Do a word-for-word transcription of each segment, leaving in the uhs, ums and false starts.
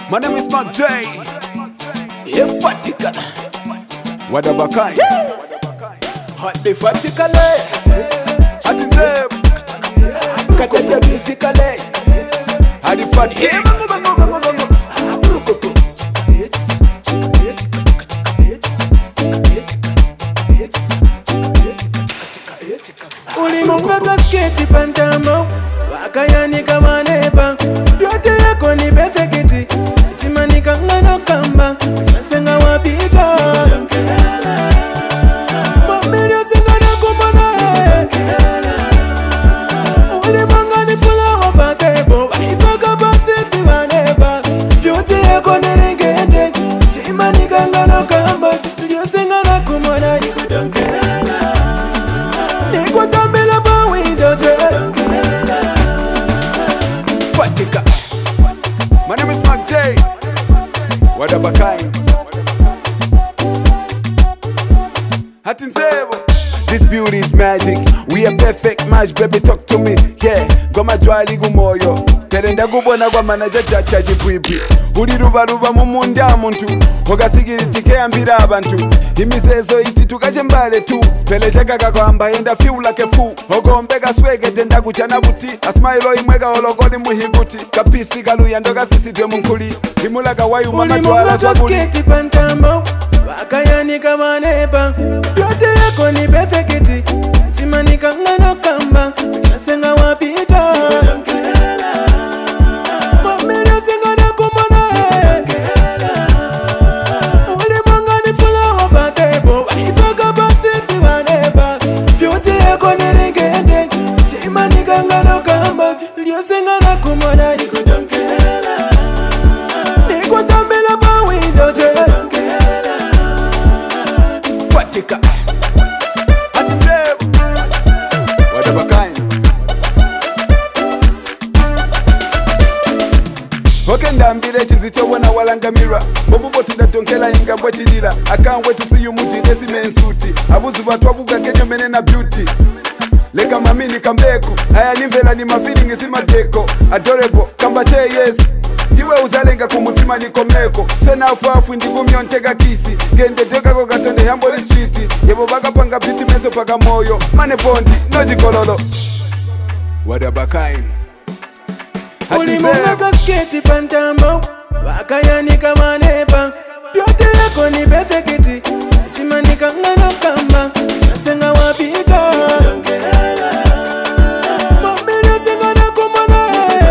My name is Mark J. Fatika. Wadabakai. Hotly Fatikale. Atizeb. Kataya Bisikale. Adi Fatik. Ulimunga kasketi pantamo. Wakayani kama nepa. Yote yako ni perfecti. Chimani kangano kamba. Nasenga wapita. Mamili yasenga na kumana. Ulimunga ni fula wapatebo. Waifaka basiti wanepa. Yote yako ni rengete. Chimani kangano kamba. Yasenga na kumana. Nikudankela. Nikutambila pa window Fatika. My name is Mark J. Wadabakai. Hatinzebo. This beauty is magic. We a perfect match, baby, talk to me. Yeah, goma jwali gumoyo. Terenda gubona kwa manager chacha chipwipi. Uri ruba ruba mumundi amuntu. Hoga sigiri tike ambira abantu. Imizezo iti tukachembale tu. Pele chaka kakwamba enda feel like a fool. Hogo mbega swege tenda kuchana buti. Asmailo imwega hologoli muhiguti. Kapisi kaluya ndoga sisi twe munkuli. Himulaga wayu mama tuwala kwa buli. Ulimunga pantamo. Wakayani kama nepa. Yote yako ni perfecti. Chimani kangano kamba. Yasenga wapita. Mamili yasenga na kumana. Ulimunga ni fula wapatebo. Waifaka basiti wanepa. Yote yako ni rengete. Chimani kangano kamba. Yasenga na kumana. Nikudankela. Nikutambila pa window Fatika. Atizeb. Wadabakai. Okenda mbire chizito wana walangamira. Bobu boti datonkela inga mbwachilila. Akangwe tusiyu muti desi mensuti. Abuzu watu wabuga kenyo mene na beauty. Leka mamini kambeko. Haya nivela ni mafeeling isima deko. Adorable. Kambache yes. Tiwe uzalenga kumutima nikomeko. Sena afuafu ndigumi ontega kisi. Gende teka kwa katonde hamboli switi. Yebo baka panga biti meso paka moyo. Mane bondi, noji kololo. Wadabakai. Ulimunga kasketi pantamo. Wakayani kama nepa. Yote yako ni perfecti. Chimani kangano kamba. Yasenga wapita. Mamili yasenga na kumana.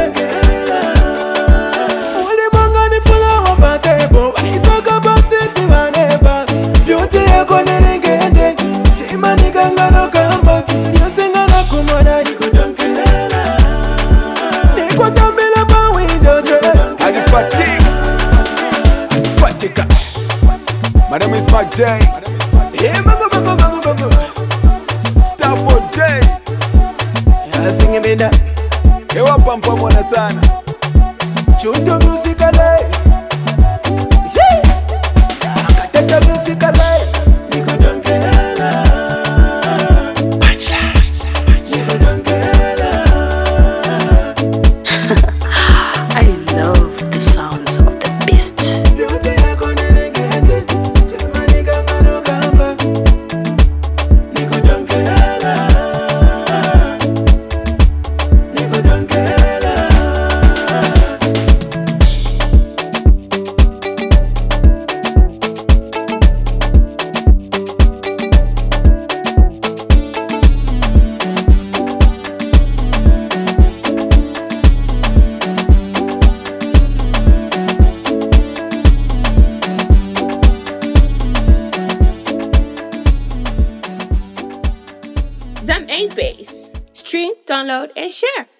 Ulimunga ni fula wapatebo. Waifaka basiti wanepa. Yote yako ni rengete. Chimani kangano kamba. Yasenga na kumana. Nikudankela. Nikutambila pa window Adi Fatik. Fatika. My name is Mark J. Hey, bago, bago, bago, bago. Stafford J. Yasinge benda. Ewa pampa mwana sana. Chundo musicale. Akateta musicale. Nikudankela. Nikudankela. I love the sounds of the beast. Yote yako ni rengete. Chimani kangano kamba. Nikudankela. Nikudankela. Zam ain't bass. Stream, download, and share.